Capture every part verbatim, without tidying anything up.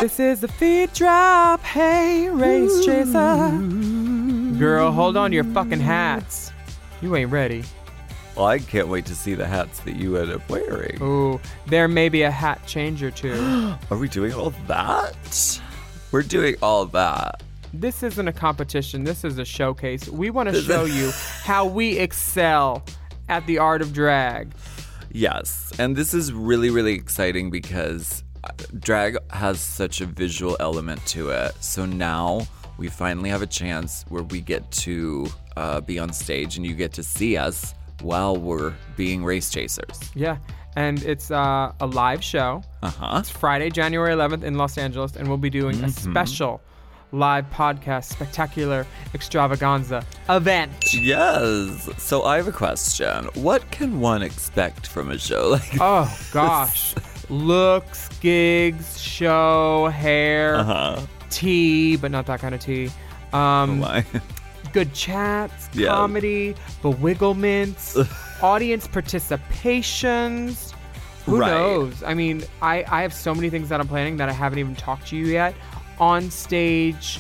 This is the feed drop. Hey, Race Chaser. Girl, hold on to your fucking hats. You ain't ready. Well, I can't wait to see the hats that you end up wearing. Ooh, there may be a hat change or two. Are we doing all that? We're doing all that. This isn't a competition. This is a showcase. We want to show you how we excel at the art of drag. Yes, and this is really, really exciting because drag has such a visual element to it. So now we finally have a chance where we get to uh, be on stage and you get to see us while we're being race chasers. Yeah, and it's uh, a live show. Uh-huh. It's Friday, January eleventh in Los Angeles, and we'll be doing mm-hmm. a special live podcast, spectacular extravaganza event. Yes. So I have a question. What can one expect from a show like this? Oh, gosh. Looks, gigs, show, hair, uh-huh. tea, but not that kind of tea. Um, oh, my. Good chats, Yeah. comedy, bewigglements, audience participations. Who Right. knows? I mean, I, I have so many things that I'm planning that I haven't even talked to you yet. On stage,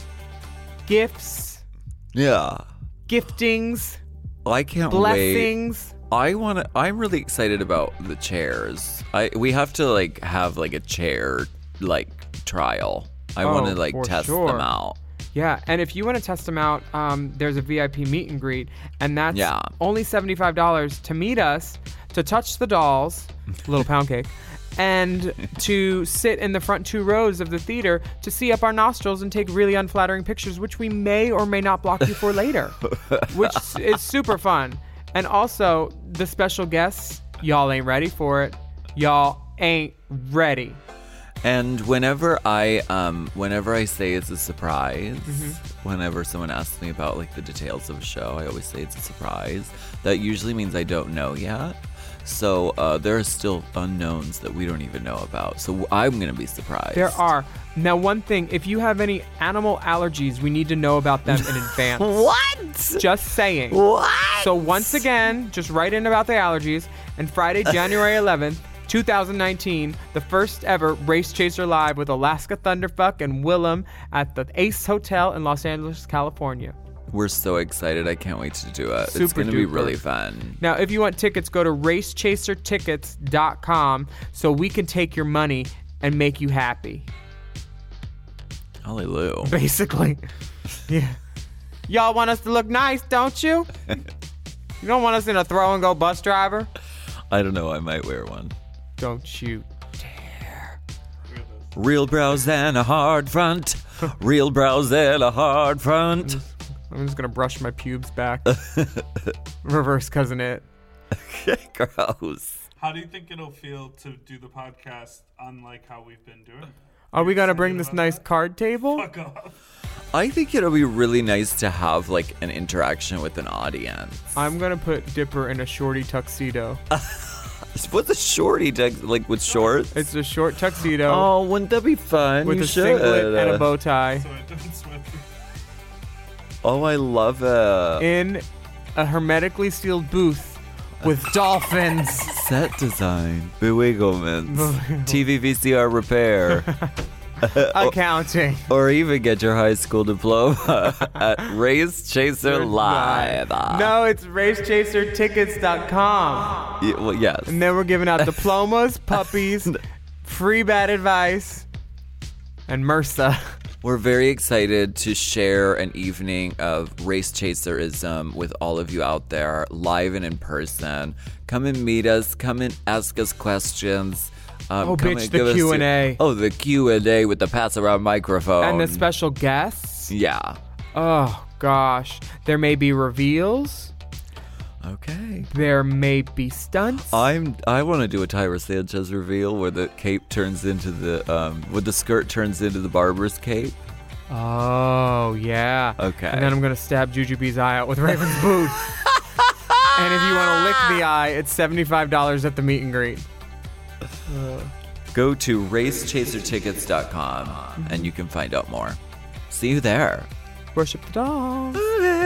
gifts, Yeah. giftings, I can't blessings. wait. I want to I'm really excited about the chairs. I we have to like have like a chair like trial. I Oh, want to like for test sure. them out. Yeah, and if you want to test them out, um, there's a V I P meet and greet, and that's Yeah. only seventy-five dollars to meet us, to touch the dolls, little pound cake, and to sit in the front two rows of the theater to see up our nostrils and take really unflattering pictures, which we may or may not block you for later, which is super fun. And also, the special guests, y'all ain't ready for it. Y'all ain't ready. And whenever I um whenever I say it's a surprise, Mm-hmm. whenever someone asks me about like the details of a show, I always say it's a surprise. That usually means I don't know yet. So uh, there are still unknowns that we don't even know about. So I'm going to be surprised. There are. Now, one thing, if you have any animal allergies, we need to know about them in advance. What? Just saying. What? So once again, just write in about the allergies. And Friday, January eleventh, twenty nineteen, the first ever Race Chaser Live with Alaska Thunderfuck and Willem at the Ace Hotel in Los Angeles, California. We're so excited. I can't wait to do it. Super it's going to be duper. really fun. Now, if you want tickets, go to race chaser tickets dot com so we can take your money and make you happy. Hallelujah. Basically. Yeah. Y'all want us to look nice, don't you? You don't want us in a throw and go bus driver? I don't know. I might wear one. Don't you dare. Real brows and a hard front. Real brows and a hard front. I'm just going to brush my pubes back. Reverse cousin it. Gross. How do you think it'll feel to do the podcast unlike how we've been doing? Are we going to excited bring this about nice that? card table? Fuck off. I think it'll be really nice to have like an interaction with an audience. I'm going to put Dipper in a shorty tuxedo. What's a shorty tux- like with shorts? It's a short tuxedo Oh, wouldn't that be fun? with You a should. singlet and a bow tie So it doesn't sweat through. Oh, I love it. in a hermetically sealed booth with dolphins. Set design, bewigglements, T V V C R repair, Accounting. or even get your high school diploma at Race Chaser Live. No, it's race chaser tickets dot com. Yeah, well, yes. And then we're giving out diplomas, puppies, free bad advice, and MRSA. We're very excited to share an evening of Race Chaserism with all of you out there, live and in person. Come and meet us. Come and ask us questions. Um, Oh, come bitch, and the give us Q and A. your- Oh, the Q and A with the pass-around microphone. And the special guests. Yeah. Oh, gosh. There may be reveals. Okay. There may be stunts. I'm. I want to do a Tyra Sanchez reveal where the cape turns into the um, where the skirt turns into the barber's cape. Oh, yeah. Okay. And then I'm going to stab Jujubee's eye out with Raven's boot. And if you want to lick the eye, it's seventy-five dollars at the meet and greet. Go to race chaser tickets dot com and you can find out more. See you there. Worship the doll.